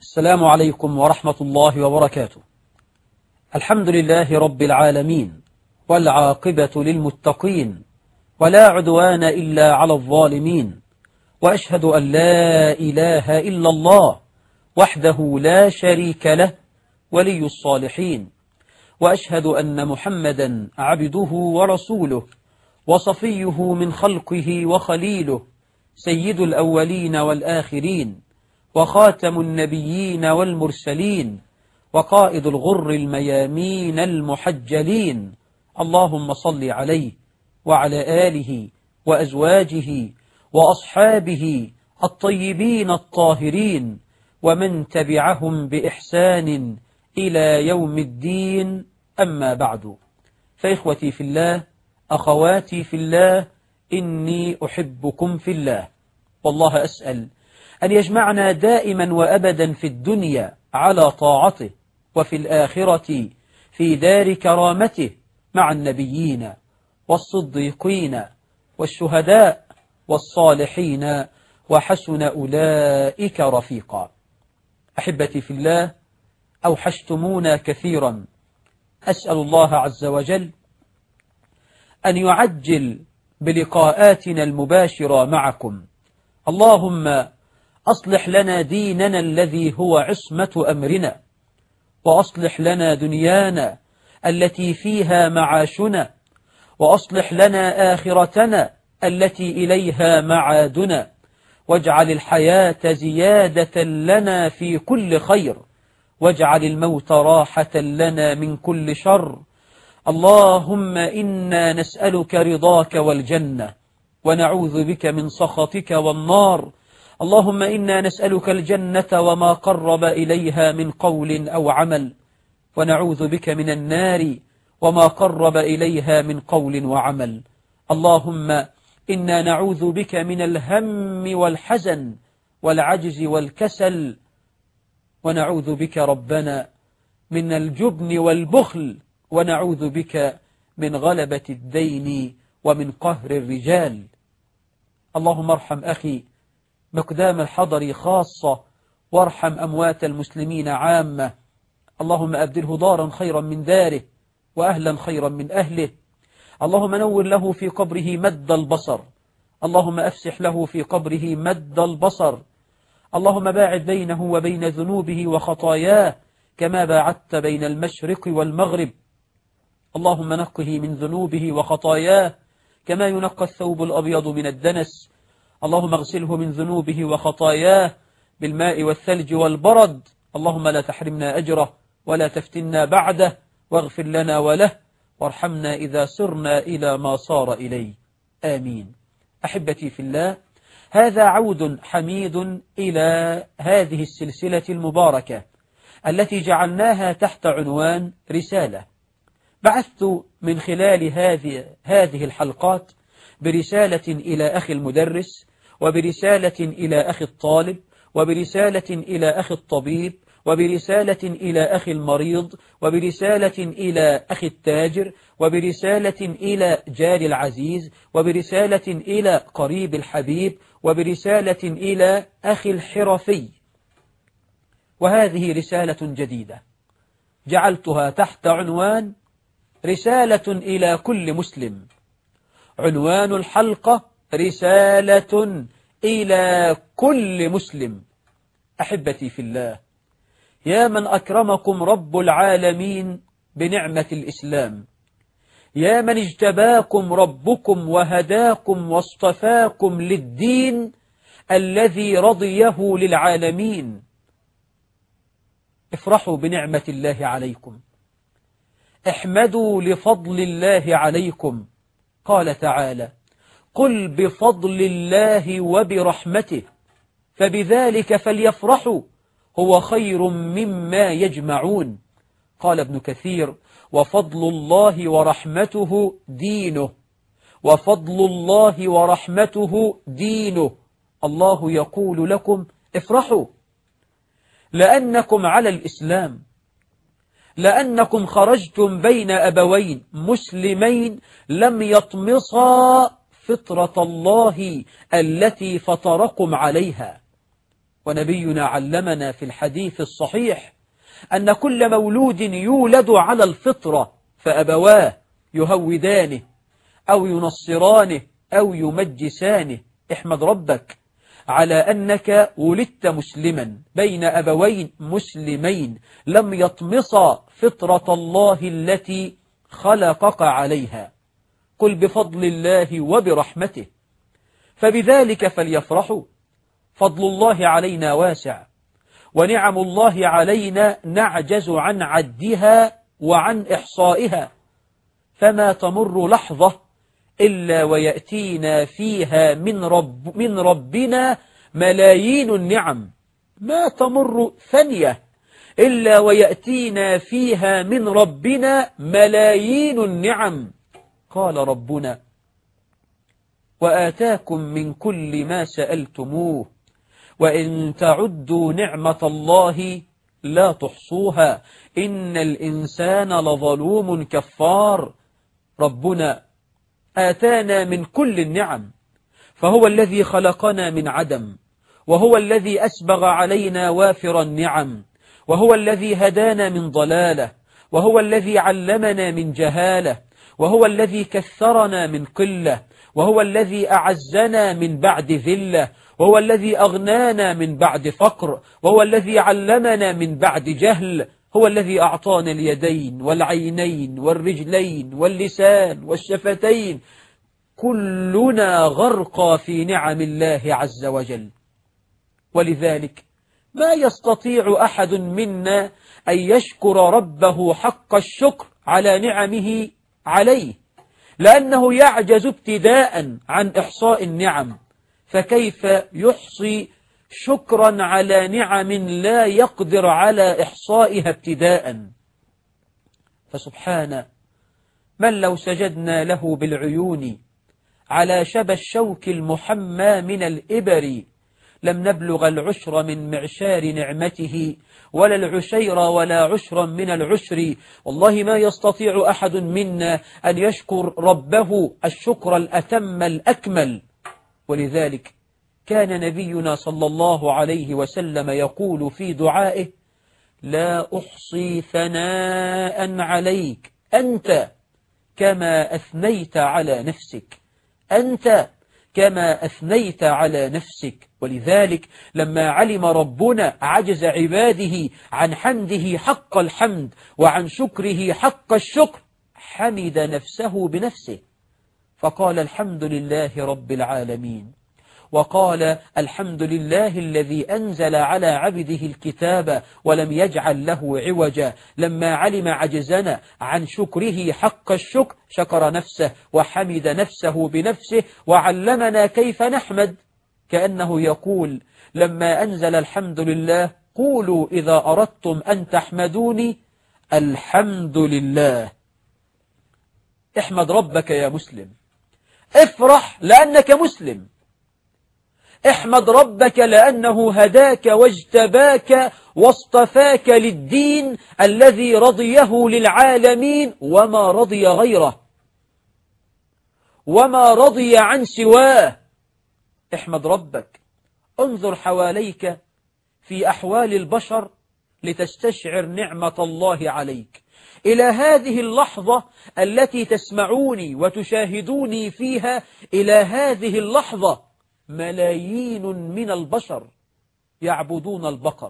السلام عليكم ورحمة الله وبركاته. الحمد لله رب العالمين، والعاقبة للمتقين، ولا عدوان إلا على الظالمين، وأشهد أن لا إله إلا الله وحده لا شريك له ولي الصالحين، وأشهد أن محمدا عبده ورسوله وصفيه من خلقه وخليله، سيد الأولين والآخرين، وخاتم النبيين والمرسلين، وقائد الغر الميامين المحجلين. اللهم صل عليه وعلى آله وأزواجه وأصحابه الطيبين الطاهرين، ومن تبعهم بإحسان إلى يوم الدين. أما بعد، فإخوتي في الله، أخواتي في الله، إني أحبكم في الله، والله أسأل أن يجمعنا دائما وأبدا في الدنيا على طاعته، وفي الآخرة في دار كرامته مع النبيين والصديقين والشهداء والصالحين، وحسن أولئك رفيقا. أحبتي في الله، أوحشتمونا كثيرا. أسأل الله عز وجل أن يعجل بلقاءاتنا المباشرة معكم. اللهم أصلح لنا ديننا الذي هو عصمة أمرنا، وأصلح لنا دنيانا التي فيها معاشنا، وأصلح لنا آخرتنا التي إليها معادنا، واجعل الحياة زيادة لنا في كل خير، واجعل الموت راحة لنا من كل شر. اللهم إنا نسألك رضاك والجنة، ونعوذ بك من سخطك والنار. اللهم إنا نسألك الجنة وما قرب إليها من قول أو عمل، ونعوذ بك من النار وما قرب إليها من قول وعمل. اللهم إنا نعوذ بك من الهم والحزن والعجز والكسل، ونعوذ بك ربنا من الجبن والبخل، ونعوذ بك من غلبة الدين ومن قهر الرجال. اللهم ارحم أخي مقدام الحضر خاصة، وارحم أموات المسلمين عامة. اللهم أبدله دارا خيرا من داره، وأهلا خيرا من أهله. اللهم نور له في قبره مد البصر، اللهم أفسح له في قبره مد البصر. اللهم باعد بينه وبين ذنوبه وخطاياه كما باعدت بين المشرق والمغرب. اللهم نقه من ذنوبه وخطاياه كما ينقى الثوب الأبيض من الدنس. اللهم اغسله من ذنوبه وخطاياه بالماء والثلج والبرد. اللهم لا تحرمنا أجره ولا تفتنا بعده، واغفر لنا وله، وارحمنا إذا سرنا إلى ما صار إليه. آمين. أحبتي في الله، هذا عود حميد إلى هذه السلسلة المباركة التي جعلناها تحت عنوان رسالة. بعثت من خلال هذه الحلقات برسالة إلى أخي المدرس، وبرسالة إلى أخي الطالب، وبرسالة إلى أخي الطبيب، وبرسالة إلى أخي المريض، وبرسالة إلى أخي التاجر، وبرسالة إلى جاري العزيز، وبرسالة إلى قريب الحبيب، وبرسالة إلى أخي الحرفي. وهذه رسالة جديدة جعلتها تحت عنوان رسالة إلى كل مسلم. عنوان الحلقة: رسالة إلى كل مسلم. أحبتي في الله، يا من أكرمكم رب العالمين بنعمة الإسلام، يا من اجتباكم ربكم وهداكم واصطفاكم للدين الذي رضيه للعالمين، افرحوا بنعمة الله عليكم، احمدوا لفضل الله عليكم. قال تعالى: قل بفضل الله وبرحمته فبذلك فليفرحوا هو خير مما يجمعون. قال ابن كثير: وفضل الله ورحمته دينه، وفضل الله ورحمته دينه. الله يقول لكم: افرحوا لأنكم على الإسلام، لأنكم خرجتم بين أبوين مسلمين لم يطمصا فطرة الله التي فطركم عليها. ونبينا علمنا في الحديث الصحيح أن كل مولود يولد على الفطرة فأبواه يهودانه أو ينصرانه أو يمجسانه. احمد ربك على أنك ولدت مسلما بين أبوين مسلمين لم يطمصا فطرة الله التي خلقك عليها. قل بفضل الله وبرحمته فبذلك فليفرحوا. فضل الله علينا واسع، ونعم الله علينا نعجز عن عدها وعن إحصائها، فما تمر لحظة إلا ويأتينا فيها من ربنا ملايين النعم، ما تمر ثانية إلا ويأتينا فيها من ربنا ملايين النعم. قال ربنا: وآتاكم من كل ما سألتموه وإن تعدوا نعمة الله لا تحصوها إن الإنسان لظلوم كفار. ربنا آتانا من كل النعم، فهو الذي خلقنا من عدم، وهو الذي أسبغ علينا وافر النعم، وهو الذي هدانا من ضلالة، وهو الذي علمنا من جهالة، وهو الذي كثرنا من قلة، وهو الذي أعزنا من بعد ذلة، وهو الذي أغنانا من بعد فقر، وهو الذي علمنا من بعد جهل، هو الذي أعطانا اليدين والعينين والرجلين واللسان والشفتين. كلنا غرقى في نعم الله عز وجل، ولذلك ما يستطيع أحد منا أن يشكر ربه حق الشكر على نعمه عليه، لأنه يعجز ابتداء عن إحصاء النعم، فكيف يحصي شكرا على نعم لا يقدر على إحصائها ابتداء؟ فسبحان من لو سجدنا له بالعيون على شبى الشوك المحمى من الإبر لم نبلغ العشر من معشار نعمته ولا العشير ولا عشرا من العشر. والله ما يستطيع أحد منا أن يشكر ربه الشكر الأتم الأكمل. ولذلك كان نبينا صلى الله عليه وسلم يقول في دعائه: لا أحصي ثناء عليك أنت كما أثنيت على نفسك، أنت كما أثنيت على نفسك. ولذلك لما علم ربنا عجز عباده عن حمده حق الحمد وعن شكره حق الشكر حمد نفسه بنفسه، فقال: الحمد لله رب العالمين، وقال: الحمد لله الذي أنزل على عبده الكتاب ولم يجعل له عوجا. لما علم عجزنا عن شكره حق الشكر شكر نفسه وحمد نفسه بنفسه وعلمنا كيف نحمد، كأنه يقول: لما أنزل الحمد لله قولوا إذا أردتم أن تحمدوني الحمد لله. احمد ربك يا مسلم، افرح لأنك مسلم، احمد ربك لأنه هداك واجتباك واصطفاك للدين الذي رضيه للعالمين وما رضي غيره وما رضي عن سواه. احمد ربك، انظر حواليك في أحوال البشر لتستشعر نعمة الله عليك. إلى هذه اللحظة التي تسمعوني وتشاهدوني فيها، إلى هذه اللحظة ملايين من البشر يعبدون البقر،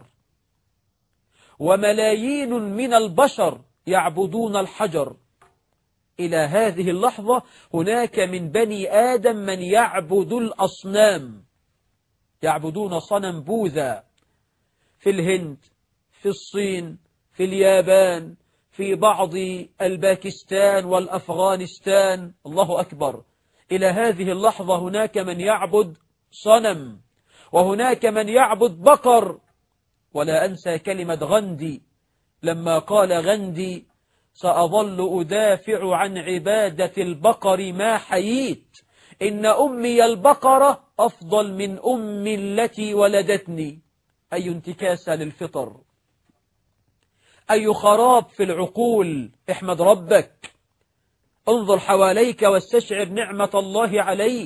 وملايين من البشر يعبدون الحجر. إلى هذه اللحظة هناك من بني آدم من يعبد الأصنام، يعبدون صنم بوذا في الهند، في الصين، في اليابان، في بعض الباكستان والأفغانستان. الله أكبر. إلى هذه اللحظة هناك من يعبد صنم، وهناك من يعبد بقر. ولا أنسى كلمة غاندي لما قال غاندي: سأظل أدافع عن عبادة البقر ما حييت، إن أمي البقرة أفضل من أمي التي ولدتني. أي انتكاسة للفطر، أي خراب في العقول. احمد ربك، انظر حواليك واستشعر نعمة الله عليك.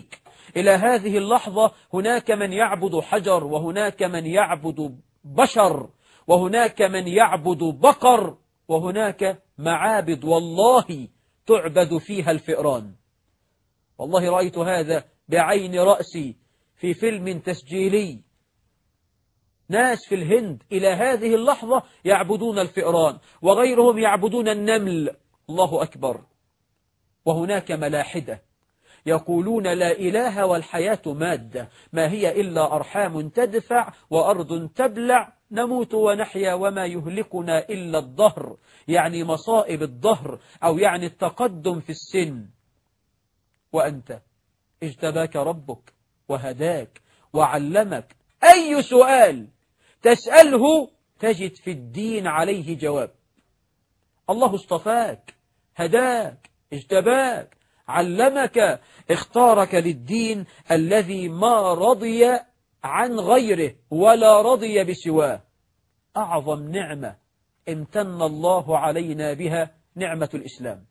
إلى هذه اللحظة هناك من يعبد حجر، وهناك من يعبد بشر، وهناك من يعبد بقر، وهناك معابد والله تعبد فيها الفئران. والله رأيت هذا بعين رأسي في فيلم تسجيلي. ناس في الهند إلى هذه اللحظة يعبدون الفئران، وغيرهم يعبدون النمل. الله أكبر. وهناك ملاحدة يقولون لا إله والحياة مادة، ما هي إلا أرحام تدفع وأرض تبلع، نموت ونحيا وما يهلكنا إلا الدهر، يعني مصائب الدهر، أو يعني التقدم في السن. وأنت اجتباك ربك وهداك وعلمك، أي سؤال تسأله تجد في الدين عليه جواب. الله اصطفاك، هداك، اجتباك، علمك، اختارك للدين الذي ما رضي عن غيره ولا رضي بسواه. أعظم نعمة امتن الله علينا بها نعمة الإسلام.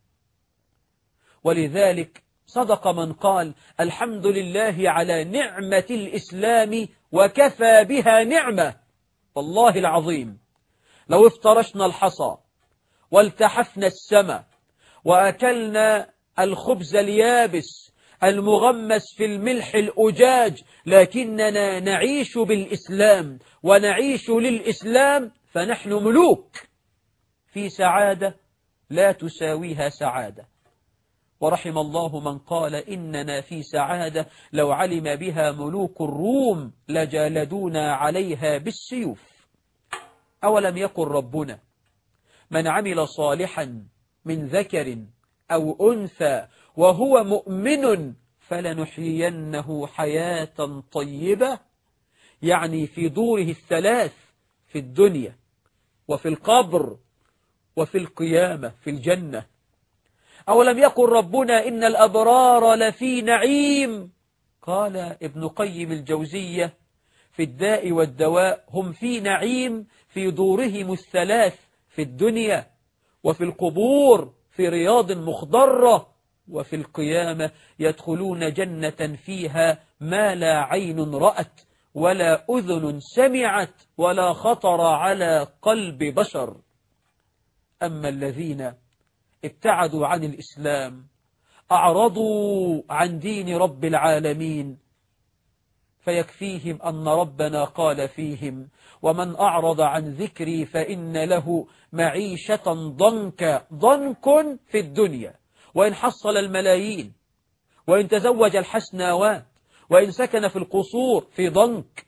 ولذلك صدق من قال الحمد لله على نعمة الإسلام وكفى بها نعمة. والله العظيم لو افترشنا الحصى والتحفنا السماء وأكلنا الخبز اليابس المغمس في الملح الأجاج، لكننا نعيش بالإسلام ونعيش للإسلام، فنحن ملوك في سعادة لا تساويها سعادة. ورحم الله من قال إننا في سعادة لو علم بها ملوك الروم لجالدونا عليها بالسيوف. أولم يقل ربنا من عمل صالحا من ذكر أو أنثى وهو مؤمن فلنحيينه حياة طيبة، يعني في دوره الثلاث، في الدنيا وفي القبر وفي القيامة في الجنة. أولم يقل ربنا إن الأبرار لفي نعيم؟ قال ابن قيم الجوزية في الداء والدواء هم في نعيم في دورهم الثلاث، في الدنيا وفي القبور في رياض مخضرة، وفي القيامة يدخلون جنة فيها ما لا عين رأت ولا أذن سمعت ولا خطر على قلب بشر. أما الذين ابتعدوا عن الإسلام، أعرضوا عن دين رب العالمين، فيكفيهم أن ربنا قال فيهم ومن أعرض عن ذكري فإن له معيشة ضنكا. ضنك في الدنيا، وإن حصل الملايين، وإن تزوج الحسناوات، وإن سكن في القصور في ضنك.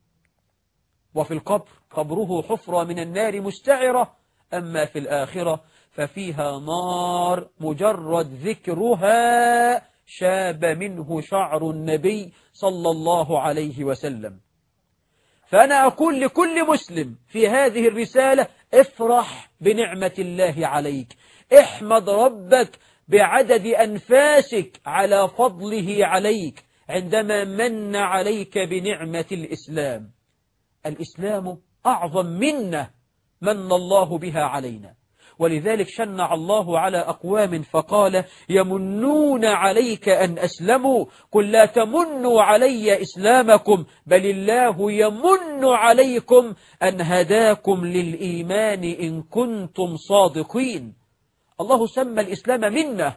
وفي القبر قبره حفرة من النار مستعرة. أما في الآخرة ففيها نار مجرد ذكرها شاب منه شعر النبي صلى الله عليه وسلم. فأنا أقول لكل مسلم في هذه الرسالة افرح بنعمة الله عليك، احمد ربك بعدد أنفاسك على فضله عليك عندما من عليك بنعمة الإسلام. الإسلام أعظم منة من الله بها علينا. ولذلك شنع الله على أقوام فقال يمنون عليك أن أسلموا، قل لا تمنوا علي إسلامكم بل الله يمن عليكم أن هداكم للإيمان إن كنتم صادقين. الله سمى الإسلام منة،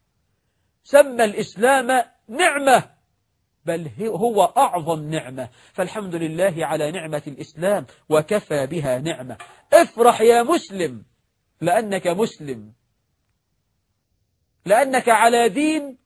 سمى الإسلام نعمة، بل هو أعظم نعمة. فالحمد لله على نعمة الإسلام وكفى بها نعمة. افرح يا مسلم لأنك مسلم، لأنك على دين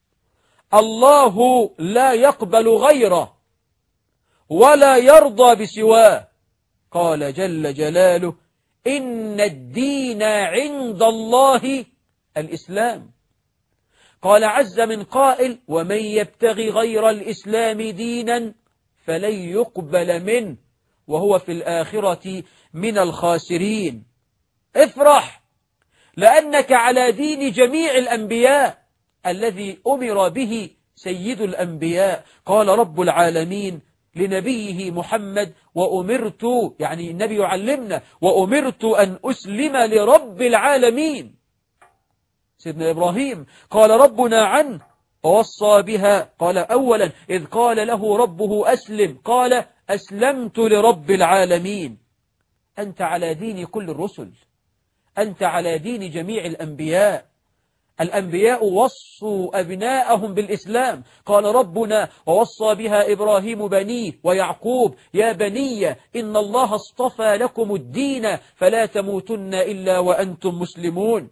الله لا يقبل غيره ولا يرضى بسواه. قال جل جلاله إن الدين عند الله الإسلام. قال عز من قائل ومن يبتغي غير الإسلام دينا فلن يقبل منه وهو في الآخرة من الخاسرين. افرح لأنك على دين جميع الأنبياء الذي أمر به سيد الأنبياء. قال رب العالمين لنبيه محمد وأمرت، يعني النبي يعلمنا، وأمرت أن أسلم لرب العالمين. سيدنا إبراهيم قال ربنا عنه ووصى بها. قال أولا إذ قال له ربه أسلم قال أسلمت لرب العالمين. أنت على دين كل الرسل، أنت على دين جميع الأنبياء. الأنبياء وصوا أبناءهم بالإسلام. قال ربنا ووصى بها إبراهيم بنيه ويعقوب يا بني إن الله اصطفى لكم الدين فلا تموتن إلا وأنتم مسلمون.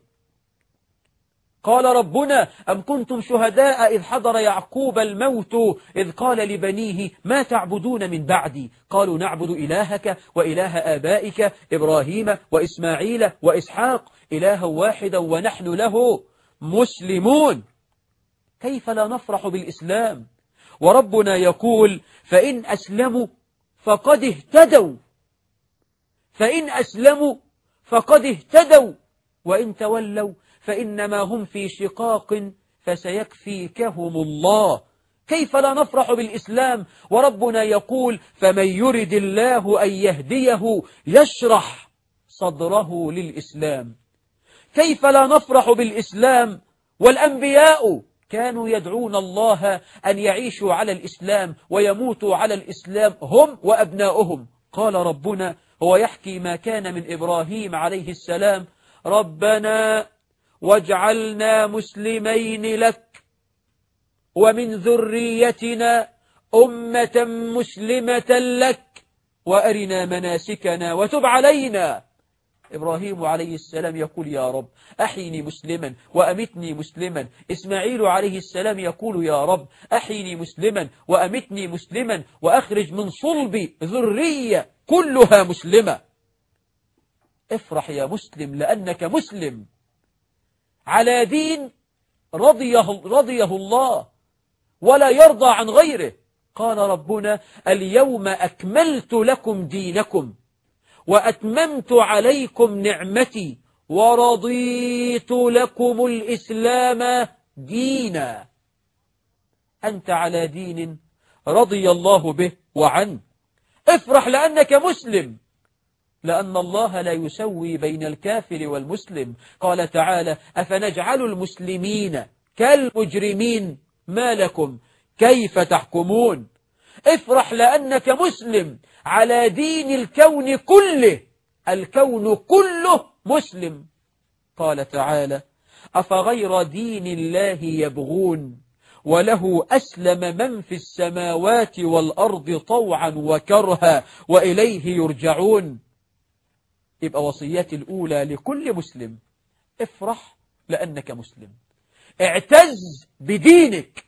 قال ربنا أم كنتم شهداء إذ حضر يعقوب الموت إذ قال لبنيه ما تعبدون من بعدي قالوا نعبد إلهك وإله آبائك إبراهيم وإسماعيل وإسحاق إلها واحدا ونحن له مسلمون. كيف لا نفرح بالإسلام وربنا يقول فإن أسلموا فقد اهتدوا، فإن أسلموا فقد اهتدوا وإن تولوا فإنما هم في شقاق فسيكفيكهم الله. كيف لا نفرح بالإسلام وربنا يقول فمن يرد الله أن يهديه يشرح صدره للإسلام. كيف لا نفرح بالإسلام والأنبياء كانوا يدعون الله أن يعيشوا على الإسلام ويموتوا على الإسلام هم وأبناؤهم. قال ربنا هو يحكي ما كان من إبراهيم عليه السلام ربنا واجعلنا مسلمين لك ومن ذريتنا أمة مسلمة لك وأرنا مناسكنا وتب علينا. إبراهيم عليه السلام يقول يا رب أحيني مسلما وأمتني مسلما. إسماعيل عليه السلام يقول يا رب أحيني مسلما وأمتني مسلما وأخرج من صلبي ذرية كلها مسلمة. افرح يا مسلم لأنك مسلم على دين رضيه الله ولا يرضى عن غيره. قال ربنا اليوم أكملت لكم دينكم وأتممت عليكم نعمتي ورضيت لكم الإسلام دينا. أنت على دين رضي الله به وعنه. افرح لأنك مسلم لأن الله لا يسوي بين الكافر والمسلم. قال تعالى أفنجعل المسلمين كالمجرمين ما لكم كيف تحكمون. افرح لأنك مسلم على دين الكون كله، الكون كله مسلم. قال تعالى أفغير دين الله يبغون وله أسلم من في السماوات والأرض طوعا وكرها وإليه يرجعون. يبقى وصيتي الأولى لكل مسلم افرح لأنك مسلم، اعتز بدينك،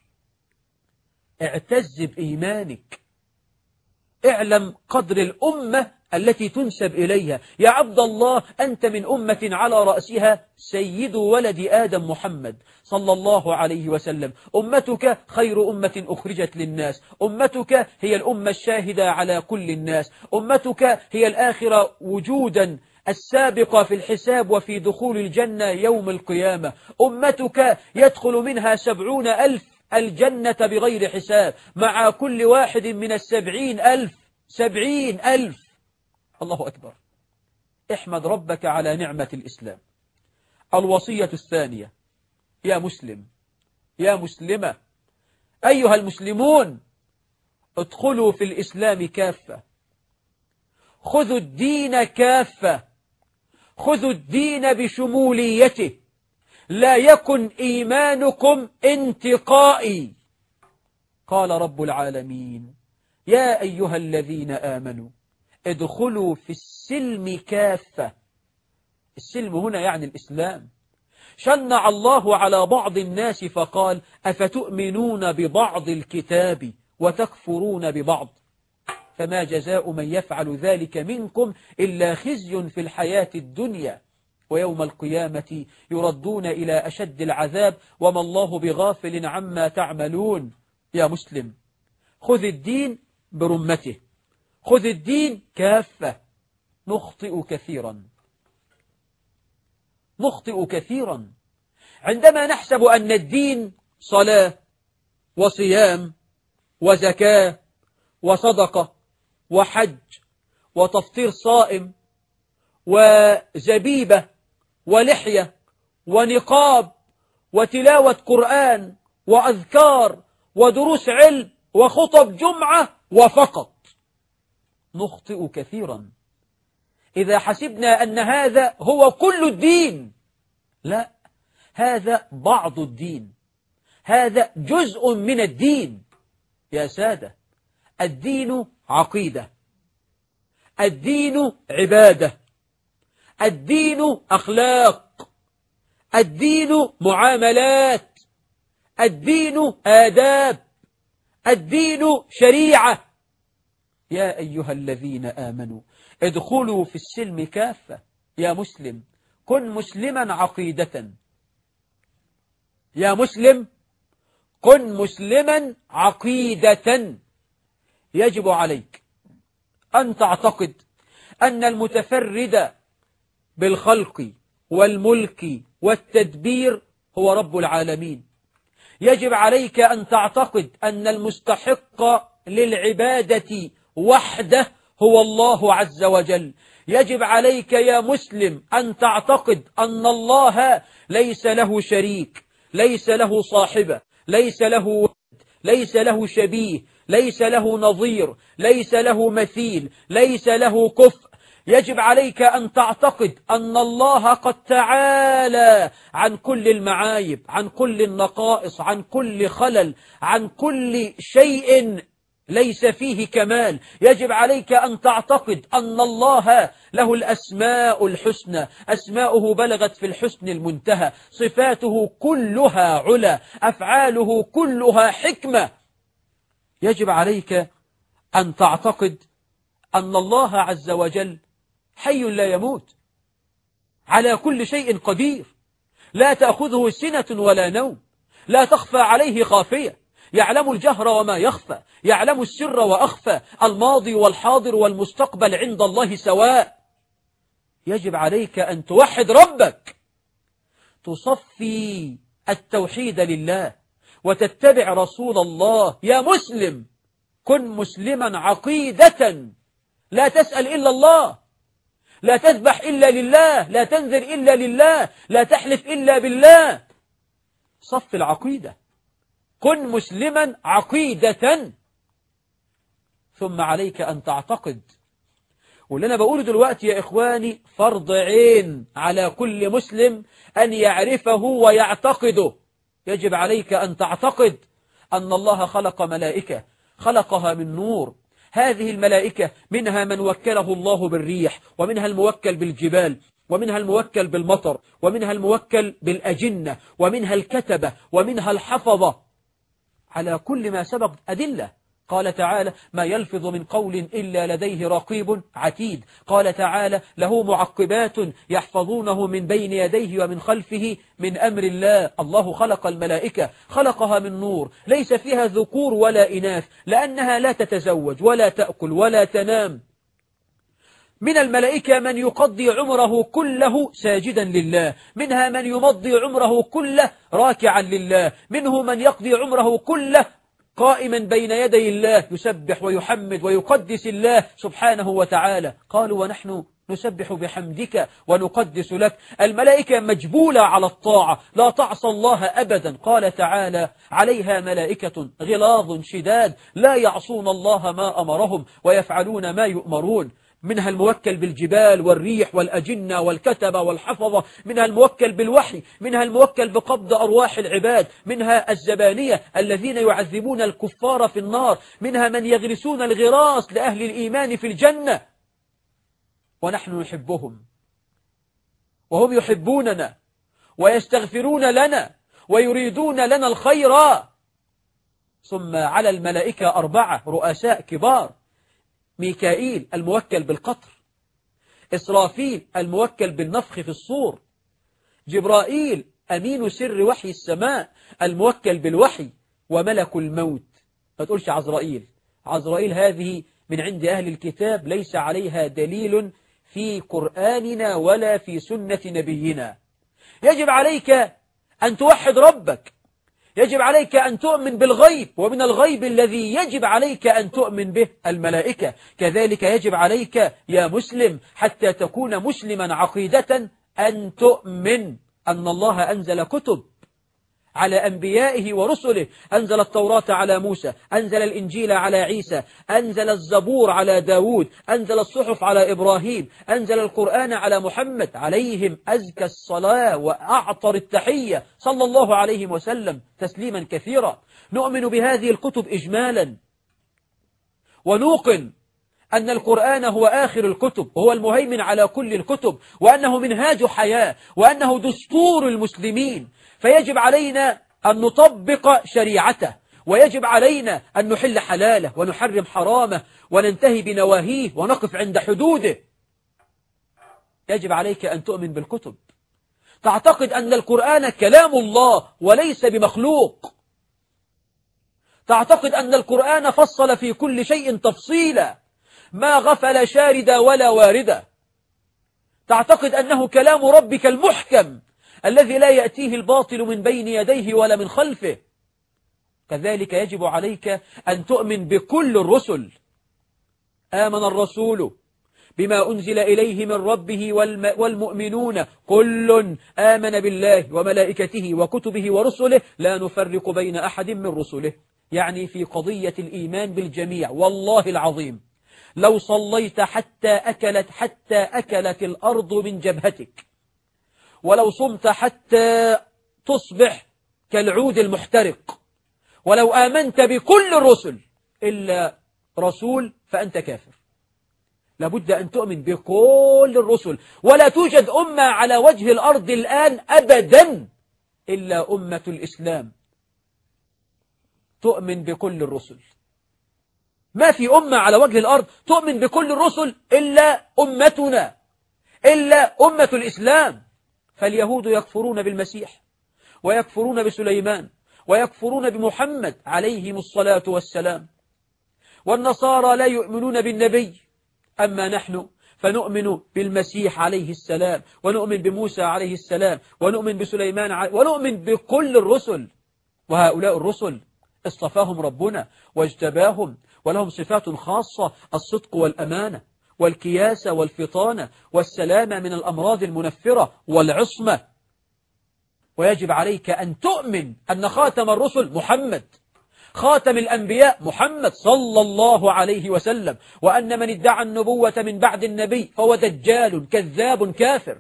اعتز بإيمانك، اعلم قدر الأمة التي تنسب إليها. يا عبد الله أنت من أمة على رأسها سيد ولد آدم محمد صلى الله عليه وسلم. أمتك خير أمة أخرجت للناس، أمتك هي الأمة الشاهدة على كل الناس، أمتك هي الآخرة وجودا السابقة في الحساب وفي دخول الجنة يوم القيامة، أمتك يدخل منها 70,000 الجنة بغير حساب مع كل واحد من 70,000. الله أكبر. احمد ربك على نعمة الإسلام. الوصية الثانية يا مسلم يا مسلمة أيها المسلمون ادخلوا في الإسلام كافة، خذوا الدين كافة، خذوا الدين بشموليته، لا يكن إيمانكم انتقائي. قال رب العالمين يا أيها الذين آمنوا ادخلوا في السلم كافة. السلم هنا يعني الإسلام. شنع الله على بعض الناس فقال أفتؤمنون ببعض الكتاب وتكفرون ببعض فما جزاء من يفعل ذلك منكم إلا خزي في الحياة الدنيا ويوم القيامة يردون إلى أشد العذاب وما الله بغافل عما تعملون. يا مسلم خذ الدين برمته، خذ الدين كافة. نخطئ كثيرا عندما نحسب أن الدين صلاة وصيام وزكاة وصدقة وحج وتفطير صائم وزبيبة ولحية ونقاب وتلاوة قرآن وأذكار ودروس علم وخطب جمعة وفقط. نخطئ كثيرا إذا حسبنا أن هذا هو كل الدين. لا، هذا بعض الدين، هذا جزء من الدين. يا سادة، الدين عقيدة، الدين عبادة، الدين أخلاق، الدين معاملات، الدين آداب، الدين شريعة. يا أيها الذين آمنوا ادخلوا في السلم كافة. يا مسلم، كن مسلما عقيدة. يا مسلم، كن مسلما عقيدة. يجب عليك أن تعتقد أن المتفرد بالخلق والملك والتدبير هو رب العالمين. يجب عليك أن تعتقد أن المستحق للعبادة وحده هو الله عز وجل. يجب عليك يا مسلم أن تعتقد أن الله ليس له شريك، ليس له صاحبة، ليس له ولد، ليس له شبيه، ليس له نظير، ليس له مثيل، ليس له كفء. يجب عليك أن تعتقد أن الله قد تعالى عن كل المعايب، عن كل النقائص، عن كل خلل، عن كل شيء ليس فيه كمال. يجب عليك أن تعتقد أن الله له الأسماء الحسنى، أسماؤه بلغت في الحسن المنتهى، صفاته كلها علا، أفعاله كلها حكمة. يجب عليك أن تعتقد أن الله عز وجل حي لا يموت، على كل شيء قدير، لا تأخذه سنة ولا نوم، لا تخفى عليه خافية، يعلم الجهر وما يخفى، يعلم السر وأخفى، الماضي والحاضر والمستقبل عند الله سواء. يجب عليك أن توحد ربك، تصفي التوحيد لله وتتبع رسول الله. يا مسلم، كن مسلما عقيدة، لا تسأل إلا الله، لا تذبح إلا لله، لا تنذر إلا لله، لا تحلف إلا بالله. صف العقيدة، كن مسلما عقيدة. ثم عليك أن تعتقد، واللي أنا بقوله دلوقتي يا إخواني فرض عين على كل مسلم أن يعرفه ويعتقده. يجب عليك أن تعتقد أن الله خلق ملائكة، خلقها من نور. هذه الملائكة منها من وكله الله بالريح، ومنها الموكل بالجبال، ومنها الموكل بالمطر، ومنها الموكل بالأجنة، ومنها الكتبة، ومنها الحفظة. على كل ما سبق أدلة. قال تعالى: ما يلفظ من قول إلا لديه رقيب عتيد. قال تعالى: له معقبات يحفظونه من بين يديه ومن خلفه من أمر الله. الله خلق الملائكة، خلقها من نور، ليس فيها ذكور ولا إناث، لأنها لا تتزوج ولا تأكل ولا تنام. من الملائكة من يقضي عمره كله ساجدا لله، منها من يمضي عمره كله راكعا لله، منه من يقضي عمره كله قائما بين يدي الله يسبح ويحمد ويقدس الله سبحانه وتعالى. قالوا: ونحن نسبح بحمدك ونقدس لك. الملائكة مجبولة على الطاعة، لا تعصى الله أبدا. قال تعالى: عليها ملائكة غلاظ شداد لا يعصون الله ما أمرهم ويفعلون ما يؤمرون. منها الموكل بالجبال والريح والأجنة والكتبة والحفظة، منها الموكل بالوحي، منها الموكل بقبض أرواح العباد، منها الزبانية الذين يعذبون الكفار في النار، منها من يغرسون الغراس لأهل الإيمان في الجنة. ونحن نحبهم وهم يحبوننا ويستغفرون لنا ويريدون لنا الخير. ثم على الملائكة 4 رؤساء كبار: ميكائيل الموكل بالقطر، إسرافيل الموكل بالنفخ في الصور، جبرائيل أمين سر وحي السماء الموكل بالوحي، وملك الموت. ما تقولش عزرائيل، عزرائيل هذه من عند أهل الكتاب ليس عليها دليل في قرآننا ولا في سنة نبينا. يجب عليك أن توحد ربك، يجب عليك أن تؤمن بالغيب، ومن الغيب الذي يجب عليك أن تؤمن به الملائكة. كذلك يجب عليك يا مسلم حتى تكون مسلما عقيدة أن تؤمن أن الله أنزل كتب، على أنبيائه ورسله، أنزل التوراة على موسى، أنزل الإنجيل على عيسى، أنزل الزبور على داود، أنزل الصحف على إبراهيم، أنزل القرآن على محمد، عليهم أزكى الصلاة وأعطر التحية صلى الله عليه وسلم تسليما كثيرا. نؤمن بهذه الكتب إجمالا، ونوقن أن القرآن هو آخر الكتب، هو المهيمن على كل الكتب، وأنه منهاج حياة، وأنه دستور المسلمين، فيجب علينا أن نطبق شريعته، ويجب علينا أن نحل حلاله ونحرم حرامه وننتهي بنواهيه ونقف عند حدوده. يجب عليك أن تؤمن بالكتب، تعتقد أن القرآن كلام الله وليس بمخلوق، تعتقد أن القرآن فصل في كل شيء تفصيلا، ما غفل شاردا ولا واردا، تعتقد أنه كلام ربك المحكم الذي لا يأتيه الباطل من بين يديه ولا من خلفه. كذلك يجب عليك أن تؤمن بكل الرسل. آمن الرسول بما أنزل إليه من ربه والمؤمنون كل آمن بالله وملائكته وكتبه ورسله لا نفرق بين أحد من رسله. يعني في قضية الإيمان بالجميع، والله العظيم لو صليت حتى أكلت الأرض من جبهتك، ولو صمت حتى تصبح كالعود المحترق، ولو آمنت بكل الرسل إلا رسول فأنت كافر. لابد أن تؤمن بكل الرسل، ولا توجد أمة على وجه الأرض الآن أبدا إلا أمة الإسلام تؤمن بكل الرسل. ما في أمة على وجه الأرض تؤمن بكل الرسل إلا أمتنا، إلا أمة الإسلام. فاليهود يكفرون بالمسيح، ويكفرون بسليمان، ويكفرون بمحمد عليهم الصلاة والسلام، والنصارى لا يؤمنون بالنبي. أما نحن فنؤمن بالمسيح عليه السلام، ونؤمن بموسى عليه السلام، ونؤمن بسليمان ونؤمن بكل الرسل. وهؤلاء الرسل اصطفاهم ربنا واجتباهم، ولهم صفات خاصة: الصدق والأمانة والكياسة والفطانة والسلامة من الأمراض المنفرة والعصمة. ويجب عليك أن تؤمن أن خاتم الرسل محمد، خاتم الأنبياء محمد صلى الله عليه وسلم، وأن من ادعى النبوة من بعد النبي فهو دجال كذاب كافر.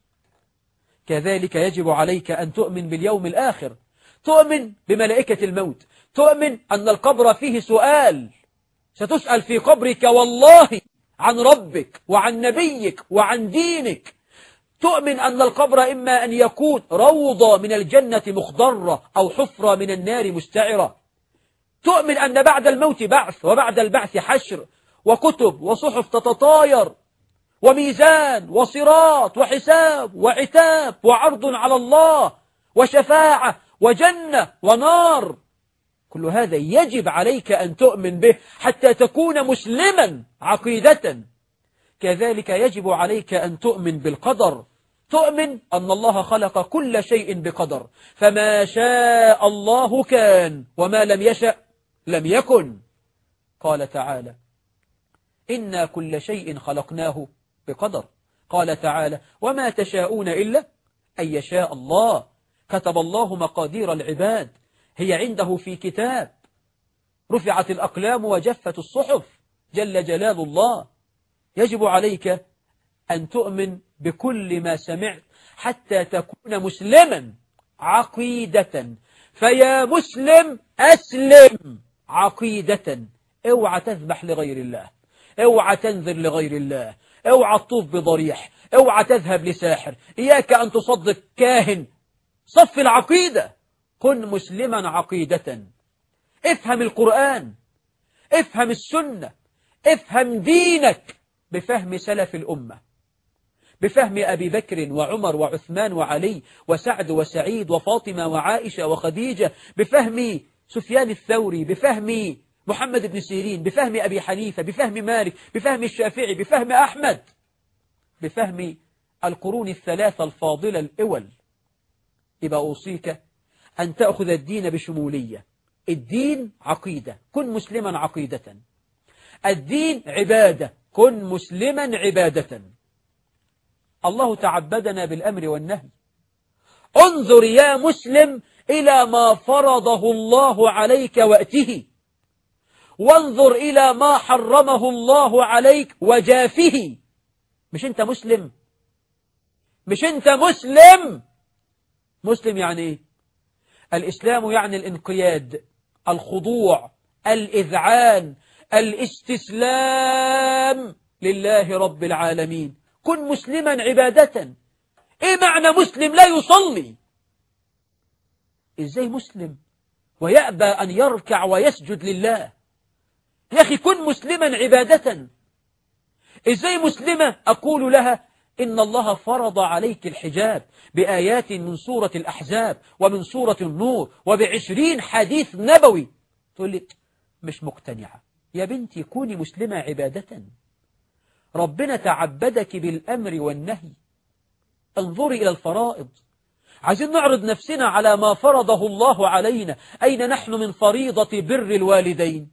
كذلك يجب عليك أن تؤمن باليوم الآخر، تؤمن بملائكة الموت، تؤمن أن القبر فيه سؤال، ستسأل في قبرك والله عن ربك وعن نبيك وعن دينك. تؤمن أن القبر إما أن يكون روضة من الجنة مخضرة أو حفرة من النار مستعرة. تؤمن أن بعد الموت بعث، وبعد البعث حشر وكتب وصحف تتطاير وميزان وصراط وحساب وعتاب وعرض على الله وشفاعة وجنة ونار. كل هذا يجب عليك أن تؤمن به حتى تكون مسلما عقيدة. كذلك يجب عليك أن تؤمن بالقدر، تؤمن أن الله خلق كل شيء بقدر، فما شاء الله كان وما لم يشأ لم يكن. قال تعالى: إنا كل شيء خلقناه بقدر. قال تعالى: وما تشاءون إلا أن يشاء الله. كتب الله مقادير العباد، هي عنده في كتاب، رفعت الأقلام وجفت الصحف، جل جلال الله. يجب عليك أن تؤمن بكل ما سمعت حتى تكون مسلما عقيدة. فيا مسلم أسلم عقيدة. اوعى تذبح لغير الله، اوعى تنذر لغير الله، اوعى تطوف بضريح، اوعى تذهب لساحر، إياك أن تصدق كاهن. صف العقيدة، كن مسلما عقيدة. افهم القرآن، افهم السنة، افهم دينك بفهم سلف الأمة، بفهم أبي بكر وعمر وعثمان وعلي وسعد وسعيد وفاطمة وعائشة وخديجة، بفهم سفيان الثوري، بفهم محمد بن سيرين، بفهم أبي حنيفة، بفهم مالك، بفهم الشافعي، بفهم أحمد، بفهم القرون الثلاثة الفاضلة الأول. يبقى أوصيك أن تأخذ الدين بشمولية. الدين عقيدة، كن مسلما عقيدة. الدين عبادة، كن مسلما عبادة. الله تعبدنا بالأمر والنهي. انظر يا مسلم إلى ما فرضه الله عليك وأته، وانظر إلى ما حرمه الله عليك وجافه. مش أنت مسلم؟ مش أنت مسلم؟ مسلم يعني إيه؟ الإسلام يعني الانقياد، الخضوع، الإذعان، الاستسلام لله رب العالمين. كن مسلما عبادة. إيه معنى مسلم لا يصلي؟ إزاي مسلم ويأبى أن يركع ويسجد لله؟ يا أخي كن مسلما عبادة. إزاي مسلمة أقول لها إن الله فرض عليك الحجاب بآيات من سورة الأحزاب ومن سورة النور وب20 حديث نبوي، تقول لي مش مقتنعة. يا بنتي كوني مسلمة عبادة. ربنا تعبدك بالأمر والنهي. انظري إلى الفرائض. عايزين نعرض نفسنا على ما فرضه الله علينا. أين نحن من فريضة بر الوالدين؟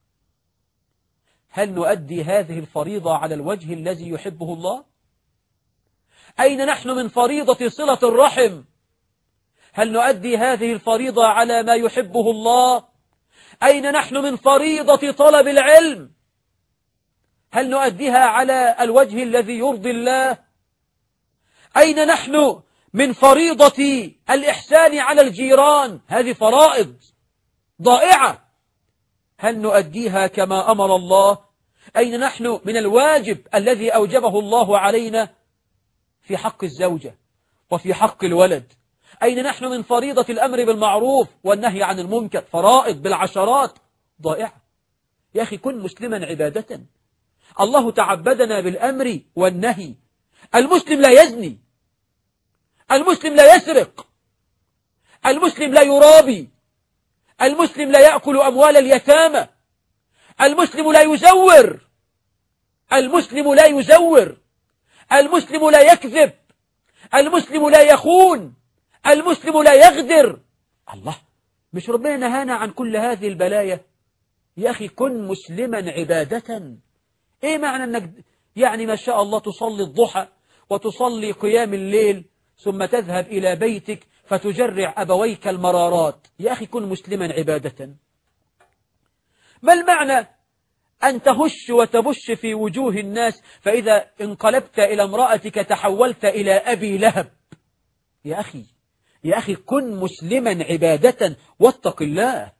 هل نؤدي هذه الفريضة على الوجه الذي يحبه الله؟ أين نحن من فريضة صلة الرحم؟ هل نؤدي هذه الفريضة على ما يحبه الله؟ أين نحن من فريضة طلب العلم؟ هل نؤديها على الوجه الذي يرضي الله؟ أين نحن من فريضة الإحسان على الجيران؟ هذه فرائض ضائعة. هل نؤديها كما أمر الله؟ أين نحن من الواجب الذي أوجبه الله علينا في حق الزوجة وفي حق الولد؟ أين نحن من فريضة الأمر بالمعروف والنهي عن المنكر؟ فرائض بالعشرات ضائعة. يا أخي كن مسلما عبادة. الله تعبدنا بالأمر والنهي. المسلم لا يزني، المسلم لا يسرق، المسلم لا يرابي، المسلم لا يأكل أموال اليتامى، المسلم لا يزور، المسلم لا يزور، المسلم لا يكذب، المسلم لا يخون، المسلم لا يغدر. الله، مش ربنا نهانا عن كل هذه البلايا؟ يا أخي كن مسلما عبادة. إيه معنى أنك يعني ما شاء الله تصلي الضحى وتصلي قيام الليل ثم تذهب إلى بيتك فتجرع أبويك المرارات؟ يا أخي كن مسلما عبادة. ما المعنى أن تهش وتبش في وجوه الناس فإذا انقلبت إلى امرأتك تحولت إلى أبي لهب؟ يا أخي كن مسلما عبادة واتق الله.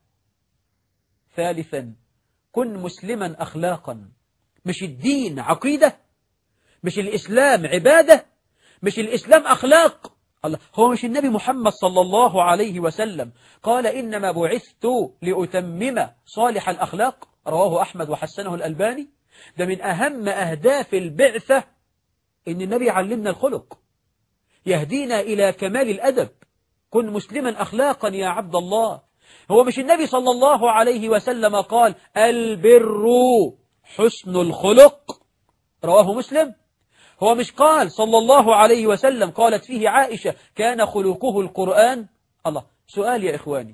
ثالثا كن مسلما أخلاقا. مش الدين عقيدة؟ مش الإسلام عبادة؟ مش الإسلام أخلاق؟ الله، هو مش النبي محمد صلى الله عليه وسلم قال إنما بعثت لأتمم صالح الأخلاق؟ رواه أحمد وحسنه الألباني. ده من أهم أهداف البعثة إن النبي يعلمنا الخلق، يهدينا إلى كمال الأدب. كن مسلما أخلاقا يا عبد الله. هو مش النبي صلى الله عليه وسلم قال البر حسن الخلق؟ رواه مسلم. هو مش قال صلى الله عليه وسلم قالت فيه عائشة كان خلقه القرآن؟ الله، سؤال يا إخواني،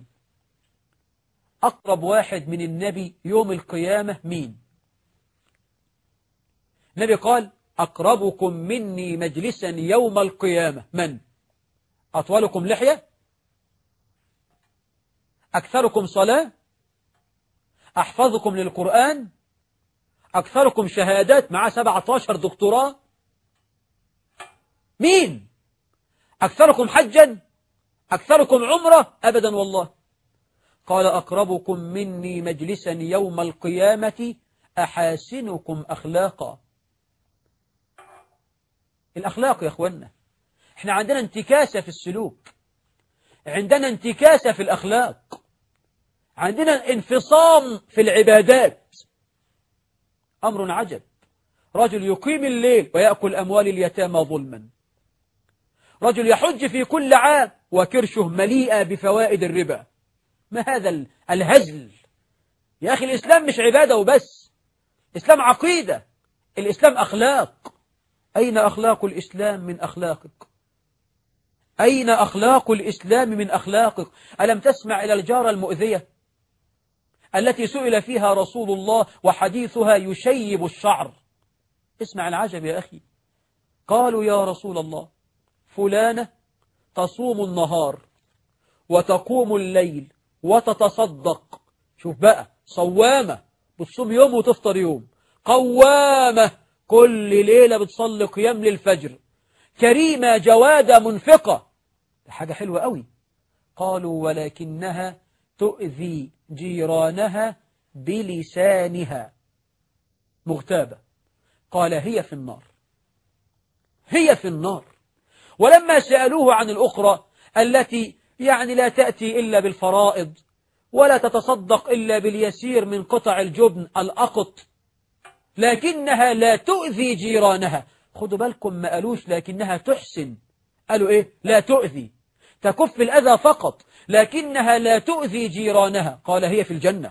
أقرب واحد من النبي يوم القيامة مين؟ النبي قال أقربكم مني مجلسا يوم القيامة من؟ أطولكم لحية؟ أكثركم صلاة؟ أحفظكم للقرآن؟ أكثركم شهادات مع 17 دكتوراه؟ مين؟ أكثركم حجا؟ أكثركم عمرة؟ أبدا والله. قال أقربكم مني مجلسا يوم القيامة أحاسنكم أخلاقا. الأخلاق يا أخوانا، احنا عندنا انتكاسة في السلوك، عندنا انتكاسة في الأخلاق، عندنا انفصام في العبادات. أمر عجب، رجل يقيم الليل ويأكل أموال اليتامى ظلما، رجل يحج في كل عام وكرشه مليئة بفوائد الربا. ما هذا الهزل؟ يا أخي الإسلام مش عبادة وبس، الإسلام عقيدة، الإسلام أخلاق. أين أخلاق الإسلام من أخلاقك؟ أين أخلاق الإسلام من أخلاقك؟ ألم تسمع إلى الجارة المؤذية التي سئل فيها رسول الله وحديثها يشيب الشعر؟ اسمع العجب يا أخي. قالوا يا رسول الله فلانة تصوم النهار وتقوم الليل وتتصدق. شوف بقى، صوامة بتصوم يوم وتفطر يوم، قوامة كل ليلة بتصلي قيام للفجر، كريمة جوادة منفقة. حاجة حلوة قوي. قالوا ولكنها تؤذي جيرانها بلسانها، مغتابة. قال هي في النار، هي في النار. ولما سألوه عن الأخرى التي يعني لا تأتي إلا بالفرائض ولا تتصدق إلا باليسير من قطع الجبن الأقط، لكنها لا تؤذي جيرانها. خدوا بالكم، ما قالوش لكنها تحسن، قالوا إيه؟ لا تؤذي، تكف الأذى فقط، لكنها لا تؤذي جيرانها. قال هي في الجنة،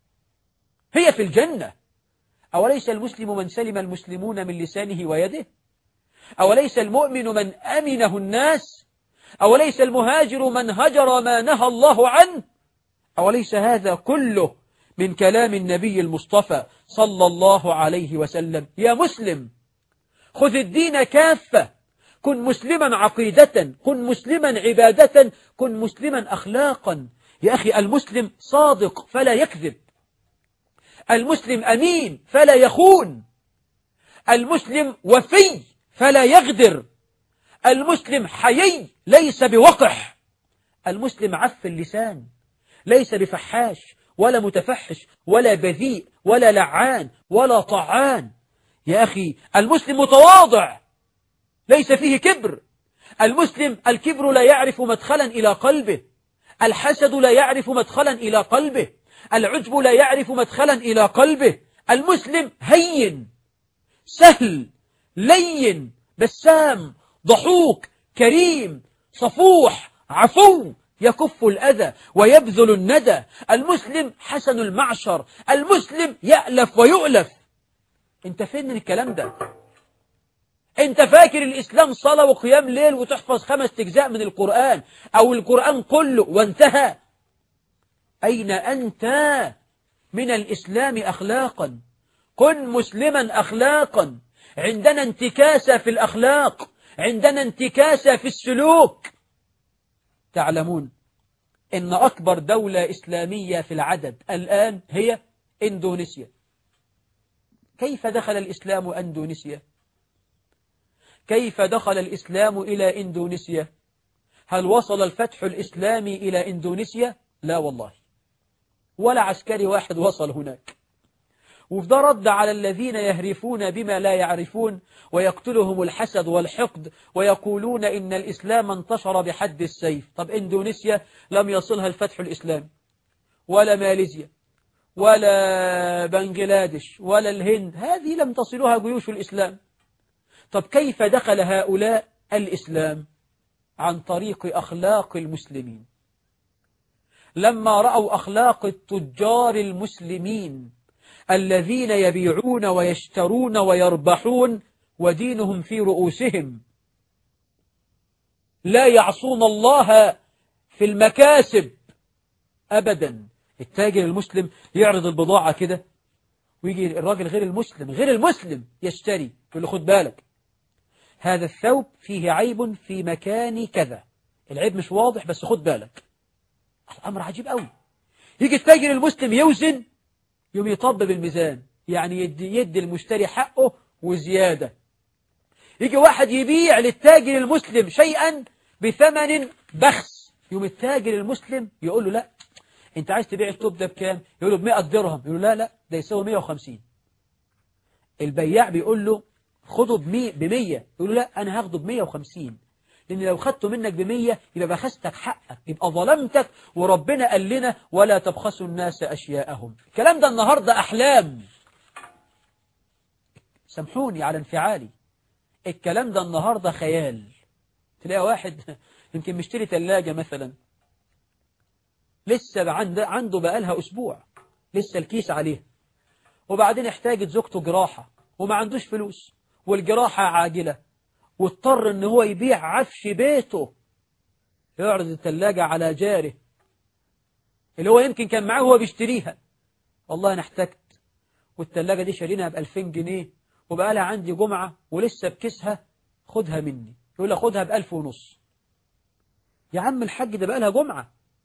هي في الجنة. أوليس المسلم من سلم المسلمون من لسانه ويده؟ أوليس المؤمن من أمنه الناس؟ أوليس المهاجر من هجر ما نهى الله عنه؟ أوليس هذا كله من كلام النبي المصطفى صلى الله عليه وسلم؟ يا مسلم، خذ الدين كافة، كن مسلما عقيدة، كن مسلما عبادة، كن مسلما أخلاقا. يا أخي، المسلم صادق فلا يكذب، المسلم أمين فلا يخون، المسلم وفي فلا يغدر، المسلم حيي ليس بوقح، المسلم عف اللسان ليس بفحاش ولا متفحش ولا بذيء ولا لعان ولا طعان. يا أخي، المسلم متواضع ليس فيه كبر، المسلم الكبر لا يعرف مدخلا إلى قلبه، الحسد لا يعرف مدخلا إلى قلبه، العجب لا يعرف مدخلا إلى قلبه. المسلم هين سهل لين بسام ضحوك كريم صفوح عفو، يكف الأذى ويبذل الندى. المسلم حسن المعشر، المسلم يألف ويؤلف. انت فين من الكلام ده؟ انت فاكر الإسلام صلاة وقيام ليل وتحفظ 5 أجزاء من القرآن أو القرآن كله وانتهى؟ أين أنت من الإسلام أخلاقا؟ كن مسلما أخلاقا. عندنا انتكاسة في الأخلاق، عندنا انتكاسة في السلوك. تعلمون إن أكبر دولة إسلامية في العدد الآن هي إندونيسيا. كيف دخل الإسلام أندونيسيا؟ كيف دخل الإسلام إلى إندونيسيا؟ هل وصل الفتح الإسلامي إلى إندونيسيا؟ لا والله، ولا عسكري واحد وصل هناك. وده رد على الذين يهرفون بما لا يعرفون ويقتلهم الحسد والحقد ويقولون إن الإسلام انتشر بحد السيف. طب إندونيسيا لم يصلها الفتح الإسلامي، ولا ماليزيا ولا بنغلاديش ولا الهند، هذه لم تصلها جيوش الإسلام. طب كيف دخل هؤلاء الإسلام؟ عن طريق أخلاق المسلمين. لما رأوا أخلاق التجار المسلمين الذين يبيعون ويشترون ويربحون ودينهم في رؤوسهم، لا يعصون الله في المكاسب أبدا. التاجر المسلم يعرض البضاعة كده، ويجي الراجل غير المسلم يشتري، يقول له خد بالك، هذا الثوب فيه عيب في مكان كذا، العيب مش واضح بس خد بالك. الأمر عجيب قوي. يجي التاجر المسلم يوزن، يوم يطبب الميزان، يعني يدي المشتري حقه وزيادة. يجي واحد يبيع للتاجر المسلم شيئا بثمن بخس، يوم التاجر المسلم يقول له لا، انت عايز تبيع الثوب ده بكام؟ يقول له ب100 درهم، يقول له لا ده يساوي 150. البياع بيقول له خده ب100، يقول له لا أنا هاخده ب150، لأن لو خدته منك ب100 يبقى بخستك حقك، يبقى ظلمتك، وربنا قال لنا ولا تبخسوا الناس أشياءهم. الكلام ده النهاردة أحلام، سامحوني على انفعالي، الكلام ده النهاردة خيال. تلاقي واحد يمكن مشتري ثلاجة مثلا، لسه عنده بقالها أسبوع، لسه الكيس عليه، وبعدين احتاجت زوجته جراحة وما عندوش فلوس، والجراحة عاجلة، واضطر ان هو يبيع عفش بيته، يعرض الثلاجة على جاره اللي هو يمكن كان معاه وهو بيشتريها. والله انا احتجت، والثلاجة دي شارينها ب2000 جنيه وبقى لها عندي جمعة ولسه بكسها، خدها مني. يقول له خدها ب1500. يا عم الحاج ده بقى لها جمعة،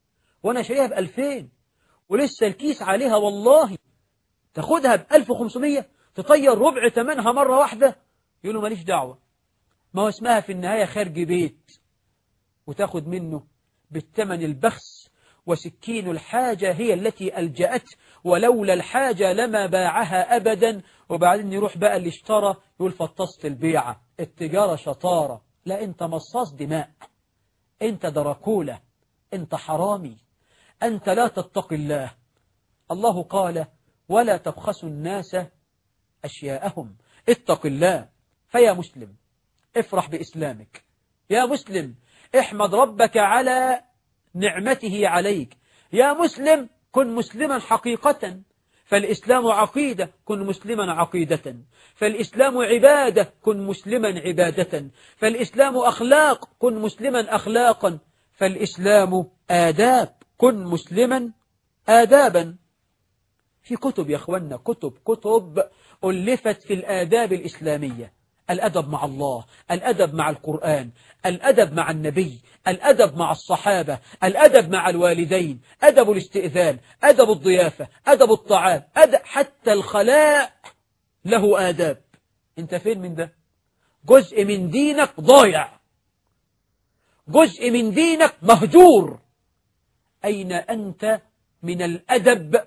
وأنا شاريها ب2000 ولسه الكيس عليها والله، تاخدها ب1500 تطير ربع ثمنها مرة واحدة. يقول له ماليش دعوة، ما هو اسمها في النهاية خارج بيت، وتاخد منه بالثمن البخس. وسكين الحاجة هي التي ألجأت، ولولا الحاجة لما باعها أبدا. وبعدين يروح بقى اللي اشترى يقول فطست البيعة، التجارة شطارة. لا، أنت مصاص دماء، أنت دراكولة، أنت حرامي، أنت لا تتقي الله. الله قال ولا تبخسوا الناس أشياءهم، اتق الله. فيا مسلم افرح بإسلامك، يا مسلم احمد ربك على نعمته عليك، يا مسلم كن مسلما حقيقة، فالإسلام عقيدة كن مسلما عقيدة، فالإسلام عبادة كن مسلما عبادة، فالإسلام أخلاق كن مسلما أخلاقا، فالإسلام آداب كن مسلما آدابا. في كتب يا أخوانا، كتب ألفت في الآداب الإسلامية، الأدب مع الله، الأدب مع القرآن، الأدب مع النبي، الأدب مع الصحابة، الأدب مع الوالدين، أدب الاستئذان، أدب الضيافة، أدب الطعام، حتى الخلاء له آداب. أنت فين من ده؟ جزء من دينك ضايع، جزء من دينك مهجور. أين أنت من الأدب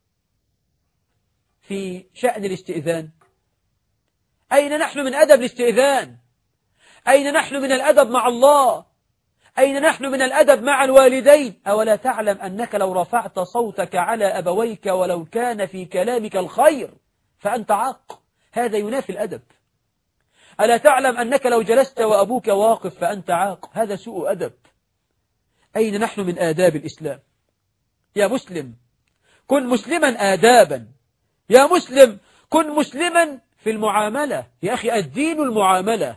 في شأن الاستئذان؟ أين نحن من أدب الاستئذان؟ أين نحن من الأدب مع الله؟ أين نحن من الأدب مع الوالدين؟ أولا تعلم أنك لو رفعت صوتك على أبويك ولو كان في كلامك الخير فأنت عاق، هذا ينافي الأدب. ألا تعلم أنك لو جلست وأبوك واقف فأنت عاق، هذا سوء أدب. أين نحن من آداب الإسلام؟ يا مسلم كن مسلما آدابا، يا مسلم كن مسلما في المعاملة. يا أخي الدين المعاملة،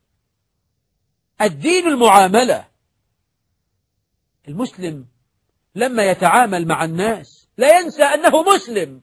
الدين المعاملة. المسلم لما يتعامل مع الناس لا ينسى أنه مسلم.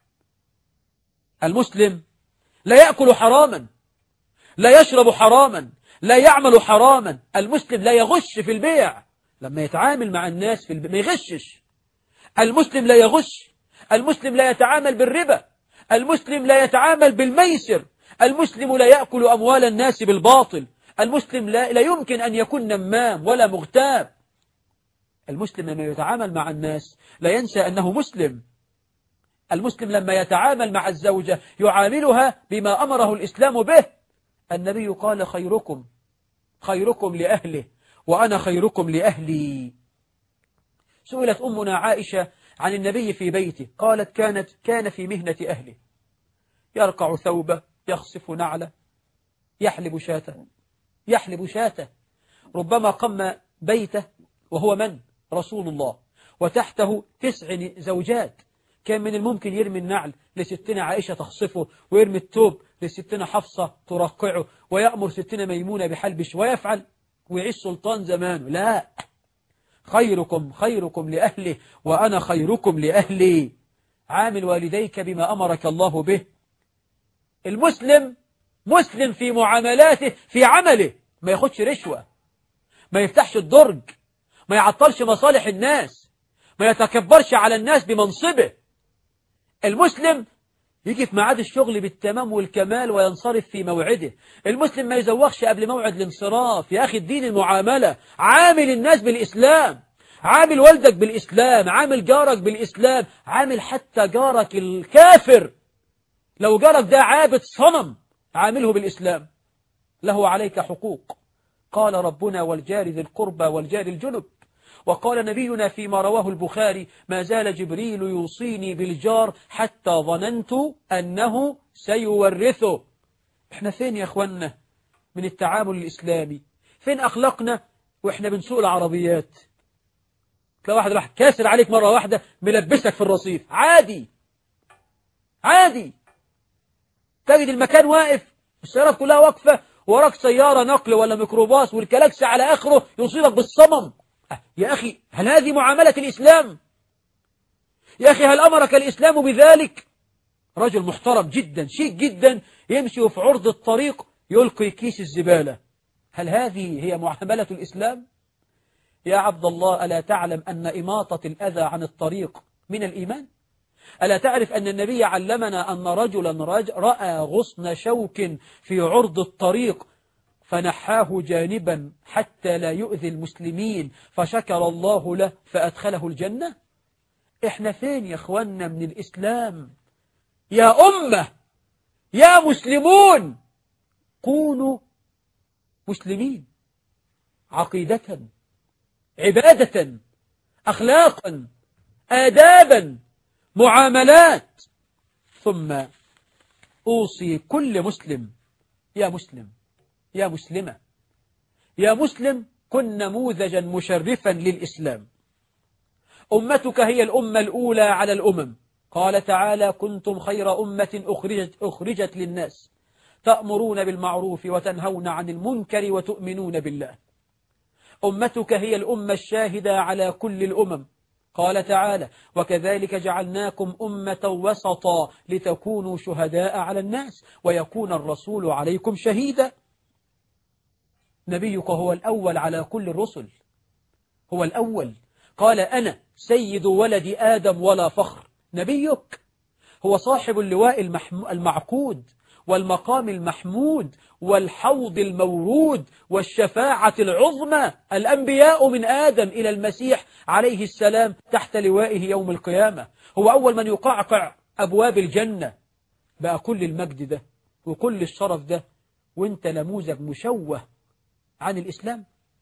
المسلم لا يأكل حراما، لا يشرب حراما، لا يعمل حراما. المسلم لا يغش في البيع، لما يتعامل مع الناس في البيع ما يغشش. المسلم لا يغش، المسلم لا يتعامل بالربا، المسلم لا يتعامل بالميسر، المسلم لا يأكل أموال الناس بالباطل، المسلم لا يمكن أن يكون نمام ولا مغتاب. المسلم لما يتعامل مع الناس لا ينسى أنه مسلم. المسلم لما يتعامل مع الزوجة يعاملها بما أمره الإسلام به. النبي قال خيركم لأهله وأنا خيركم لأهلي. سئلت أمنا عائشة عن النبي في بيته، قالت كان في مهنة أهله، يرقع ثوبه، يخصف نعله، يحلب شاته، ربما قم بيته وهو من؟ رسول الله، وتحته 9 زوجات. كان من الممكن يرمي النعل لستنا عائشة تخصفه، ويرمي الثوب لستنا حفصة ترقعه، ويأمر ستنا ميمونة بحلبش ويفعل، ويعيش سلطان زمانه. لا، خيركم لأهله وأنا خيركم لأهلي. عامل والديك بما أمرك الله به. المسلم مسلم في معاملاته، في عمله، ما ياخدش رشوة، ما يفتحش الدرج، ما يعطلش مصالح الناس، ما يتكبرش على الناس بمنصبه. المسلم يجي في ميعاد الشغل بالتمام والكمال وينصرف في موعده. المسلم ما يزوخش قبل موعد الانصراف. يا أخي الدين المعاملة، عامل الناس بالإسلام، عامل والدك بالإسلام، عامل جارك بالإسلام، عامل حتى جارك الكافر، لو جارك ده عابد صنم عامله بالإسلام، له عليك حقوق. قال ربنا والجار ذي القربى والجار الجنب. وقال نبينا فيما رواه البخاري ما زال جبريل يوصيني بالجار حتى ظننت أنه سيورثه. احنا فين يا اخوانا من التعامل الإسلامي؟ فين أخلاقنا واحنا بنسوق العربيات؟ تلاقي واحد راح كاسر عليك مرة واحدة ملبسك في الرصيف، عادي تجد المكان واقف، السيارات كلها واقفة، وراك سيارة نقل ولا ميكروباص والكلاكس على آخره يصيبك بالصمم. يا أخي هل هذه معاملة الإسلام؟ يا أخي هل أمرك الإسلام بذلك؟ رجل محترم جدا شيك جدا يمشي في عرض الطريق يلقي كيس الزبالة، هل هذه هي معاملة الإسلام؟ يا عبد الله ألا تعلم أن إماطة الأذى عن الطريق من الإيمان؟ ألا تعرف أن النبي علمنا أن رجلا رأى غصن شوك في عرض الطريق فنحاه جانبا حتى لا يؤذي المسلمين فشكر الله له فأدخله الجنة؟ إحنا فين يا أخوانا من الإسلام؟ يا أمة، يا مسلمون، كونوا مسلمين عقيدة، عبادة، أخلاقا، آدابا، معاملات. ثم أوصي كل مسلم، يا مسلم، يا مسلمة، يا مسلم، كن نموذجا مشرفا للإسلام. أمتك هي الأمة الأولى على الأمم. قال تعالى: كنتم خير أمة أخرجت للناس تأمرون بالمعروف وتنهون عن المنكر وتؤمنون بالله. أمتك هي الأمة الشاهدة على كل الأمم. قال تعالى: وكذلك جعلناكم أمة وسطا لتكونوا شهداء على الناس ويكون الرسول عليكم شهيدا. نبيك هو الأول على كل الرسل، هو الأول. قال: أنا سيد ولد آدم ولا فخر. نبيك هو صاحب اللواء المعقود والمقام المحمود والحوض المورود والشفاعة العظمى. الأنبياء من آدم إلى المسيح عليه السلام تحت لوائه يوم القيامة. هو أول من يقعقع أبواب الجنة. بقى كل المجد ده وكل الشرف ده وانت نموذج مشوه عن الإسلام؟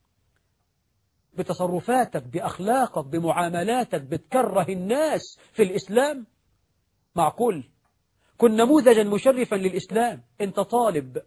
بتصرفاتك، بأخلاقك، بمعاملاتك بتكره الناس في الإسلام؟ معقول؟ كن نموذجا مشرفا للإسلام. انت طالب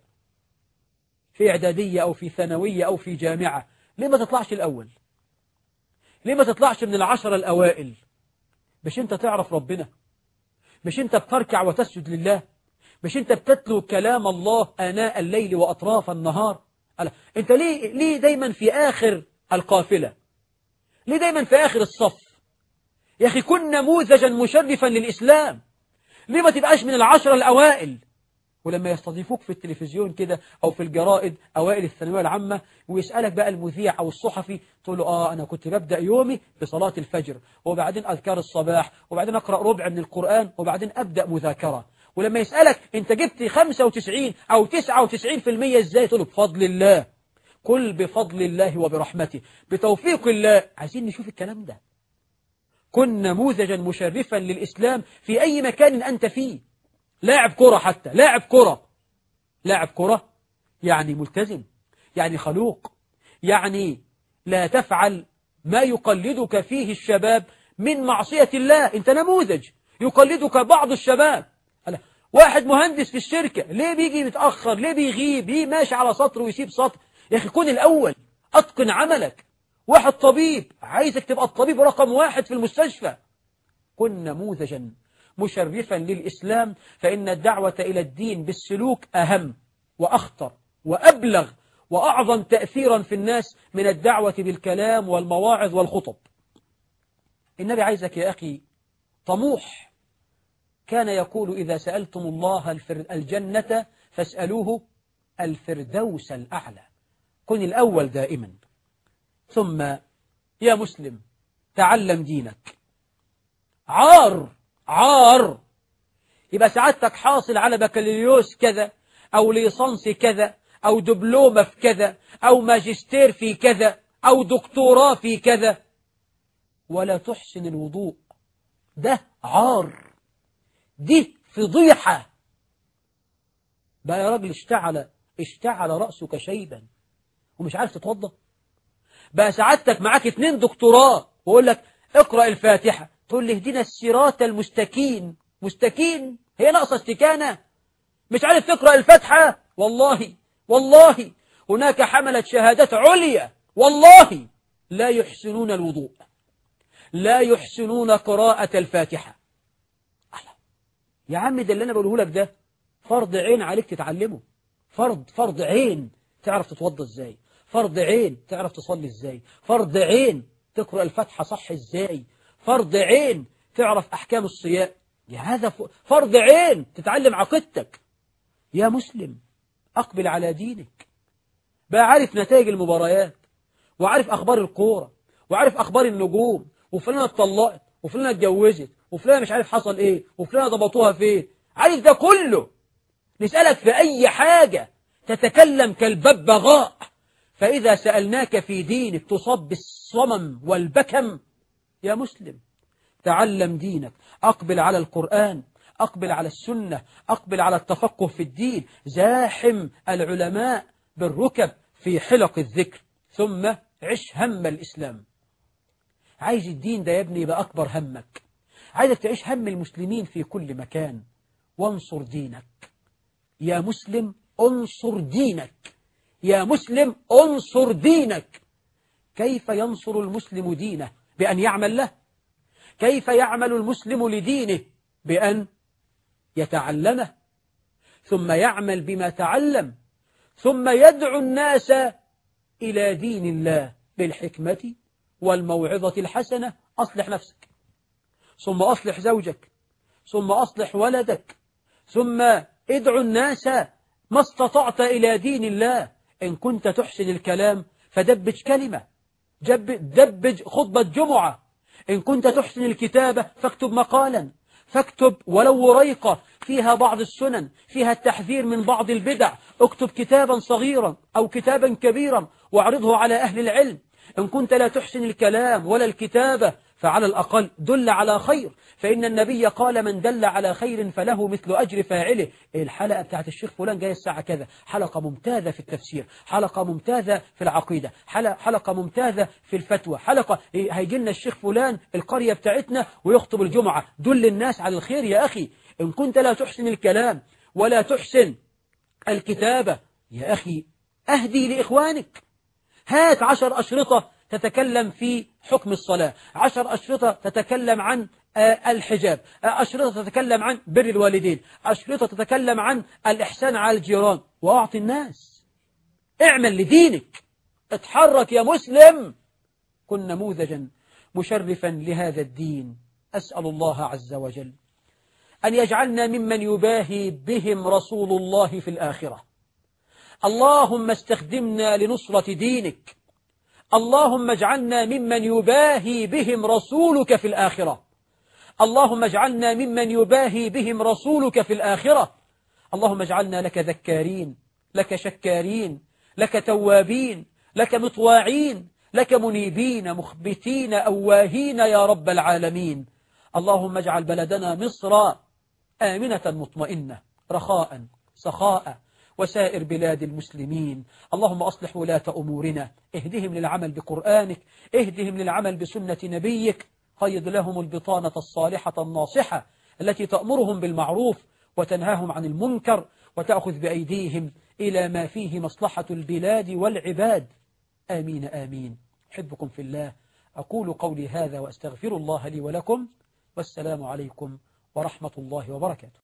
في إعدادية أو في ثانوية أو في جامعة، ليه ما تطلعش الأول؟ ليه ما تطلعش من العشرة الأوائل؟ مش انت تعرف ربنا؟ مش انت بتركع وتسجد لله؟ مش انت بتتلو كلام الله آناء الليل وأطراف النهار؟ انت ليه دايما في آخر القافلة؟ ليه دايما في آخر الصف؟ يا أخي كن نموذجا مشرفا للإسلام. ليه ما تبقاش من العشرة الأوائل؟ ولما يستضيفوك في التلفزيون كده أو في الجرائد أوائل الثانوية العامة ويسألك بقى المذيع أو الصحفي، تقول له أنا كنت ببدأ يومي بصلاة الفجر وبعدين أذكار الصباح وبعدين أقرأ ربع من القرآن وبعدين أبدأ مذاكرة. ولما يسألك أنت جبت 95 أو 99% إزاي، تقول له بفضل الله. كل بفضل الله وبرحمته بتوفيق الله. عايزين نشوف الكلام ده. كن نموذجا مشرفا للإسلام في أي مكان أنت فيه. لاعب كرة، حتى لاعب كرة، لاعب كرة يعني ملتزم، يعني خلوق، يعني لا تفعل ما يقلدك فيه الشباب من معصية الله. أنت نموذج يقلدك بعض الشباب. واحد مهندس في الشركة ليه بيجي متأخر؟ ليه بيغيب؟ ليه ماشي على سطر ويسيب سطر؟ يا أخي كن الأول، أتقن عملك. واحد طبيب عايزك تبقى الطبيب رقم 1 في المستشفى. كن نموذجا مشرفا للإسلام، فإن الدعوة إلى الدين بالسلوك أهم وأخطر وأبلغ وأعظم تأثيرا في الناس من الدعوة بالكلام والمواعظ والخطب. النبي عايزك يا أخي طموح. كان يقول: إذا سألتم الله الجنة فاسألوه الفردوس الأعلى. كن الأول دائما. ثم يا مسلم تعلم دينك. عار يبقى سعادتك حاصل على بكالوريوس كذا أو ليسانس كذا أو دبلومة في كذا أو ماجستير في كذا أو دكتوراه في كذا ولا تحسن الوضوء. ده عار، دي فضيحة. بقى يا راجل اشتعل رأسك شيبا ومش عارف تتوضى. بقى سعادتك معاك 2 دكتوراه ويقول لك اقرأ الفاتحة، تقول لي اهدنا الصراط المستقيم. مستكين؟ هي ناقصة استكانة؟ مش عارف تقرأ الفاتحة؟ والله هناك حملة شهادات عليا والله لا يحسنون الوضوء، لا يحسنون قراءة الفاتحة. يا عم ده اللي أنا بقوله لك ده فرض عين عليك تتعلمه. فرض عين تعرف تتوضى ازاي، فرض عين تعرف تصلي ازاي، فرض عين تقرأ الفاتحة صح ازاي، فرض عين تعرف أحكام الصيام. يا هذا فرض عين تتعلم عقيدتك. يا مسلم أقبل على دينك. بقى عارف نتائج المباريات وعارف أخبار الكورة وعارف أخبار النجوم، وفلانة اتطلقت، وفلانة اتجوزت، وفلانة مش عارف حصل إيه، وفلانة ضبطوها فين، عارف ده كله. نسألك في أي حاجة تتكلم كالببغاء، فإذا سألناك في دينك تصاب بالصمم والبكم. يا مسلم تعلم دينك، أقبل على القرآن، أقبل على السنة، أقبل على التفقه في الدين، زاحم العلماء بالركب في حلق الذكر، ثم عش هم الإسلام. عايز الدين ده يا ابني يبقى أكبر همك، عايزك تعيش هم المسلمين في كل مكان، وانصر دينك. يا مسلم انصر دينك، يا مسلم انصر دينك. كيف ينصر المسلم دينه؟ بأن يعمل له. كيف يعمل المسلم لدينه؟ بأن يتعلمه، ثم يعمل بما تعلم، ثم يدعو الناس إلى دين الله بالحكمة والموعظة الحسنة. أصلح نفسك، ثم أصلح زوجك، ثم أصلح ولدك، ثم ادعو الناس ما استطعت إلى دين الله. إن كنت تحسن الكلام فدبج كلمة، دبج خطبة جمعة. إن كنت تحسن الكتابة فاكتب مقالا، فاكتب ولو وريقة فيها بعض السنن، فيها التحذير من بعض البدع. اكتب كتابا صغيرا أو كتابا كبيرا واعرضه على أهل العلم. إن كنت لا تحسن الكلام ولا الكتابة فعلى الأقل دل على خير، فإن النبي قال من دل على خير فله مثل أجر فاعله. الحلقة بتاعت الشيخ فلان جاية الساعة كذا، حلقة ممتازة في التفسير، حلقة ممتازة في العقيدة، حلقة ممتازة في الفتوى، حلقة هيجي لنا الشيخ فلان القرية بتاعتنا ويخطب الجمعة. دل الناس على الخير يا أخي. إن كنت لا تحسن الكلام ولا تحسن الكتابة يا أخي أهدي لإخوانك. هات 10 أشرطة تتكلم في حكم الصلاة، 10 أشرطة تتكلم عن الحجاب، أشرطة تتكلم عن بر الوالدين، أشرطة تتكلم عن الإحسان على الجيران، وأعطي الناس. اعمل لدينك، اتحرك يا مسلم، كن نموذجا مشرفا لهذا الدين. أسأل الله عز وجل أن يجعلنا ممن يباهي بهم رسول الله في الآخرة. اللهم استخدمنا لنصرة دينك، اللهم اجعلنا ممن يباهي بهم رسولك في الآخرة، اللهم اجعلنا ممن يباهي بهم رسولك في الآخرة. اللهم اجعلنا لك ذكارين، لك شكارين، لك توابين، لك مطواعين، لك منيبين مخبتين أواهين يا رب العالمين. اللهم اجعل بلدنا مصر آمنة مطمئنة رخاء سخاء، وسائر بلاد المسلمين. اللهم أصلح ولاة أمورنا، اهدهم للعمل بقرآنك، اهدهم للعمل بسنة نبيك، قيض لهم البطانة الصالحة الناصحة التي تأمرهم بالمعروف وتنهاهم عن المنكر، وتأخذ بأيديهم إلى ما فيه مصلحة البلاد والعباد. آمين آمين. أحبكم في الله، أقول قولي هذا وأستغفر الله لي ولكم، والسلام عليكم ورحمة الله وبركاته.